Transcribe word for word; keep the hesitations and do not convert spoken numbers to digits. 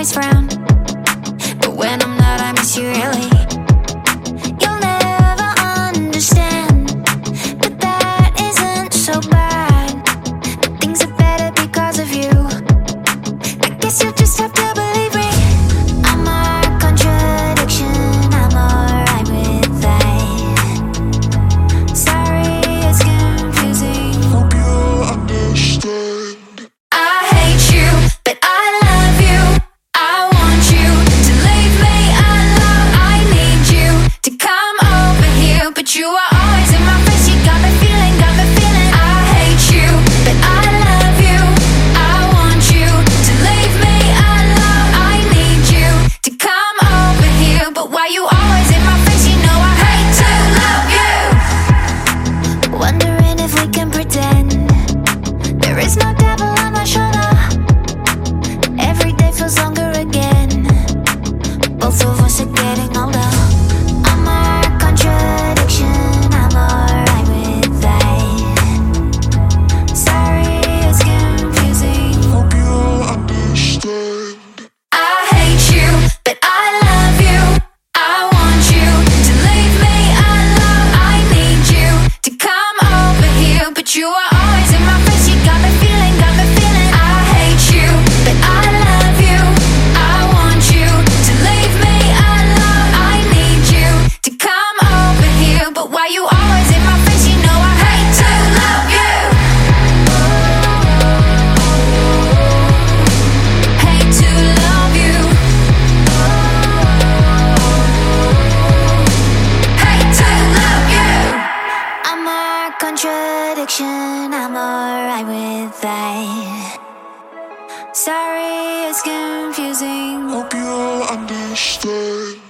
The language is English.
always frown, but when I'm not, I miss you really. You'll never understand, but that isn't so bad. Things are better because of you. I guess you'll just have to believe me. I'm a contradiction, I'm alright with that. Sorry, it's confusing. Hope you'll understand. I hate you, but I love you. I want you to leave me alone. I need you to come over here, but you are always in my face. You got me feeling, got me feeling. I hate you, but I love you. I want you to leave me alone. I need you to come over here, but why you always in my face? You know I hate to love you. Wondering if we can pretend there is no devil on my shoulder. Every day feels longer again. Both of us are getting older. I'm a contradiction, I'm alright with that. Sorry, it's confusing. Hope you'll understand. I hate you, but I love you. I want you to leave me alone. I need you to come over here, but you are always in my face. You got me feeling, got me feeling. I hate you, but I love you. I want you to leave me alone. I need you to come over here, but why you always in my face? You know I hate to love you. Hate to love you. Hate to love you. I'm a contradiction, I'm alright with that. Sorry, it's confusing. Hope you'll understand.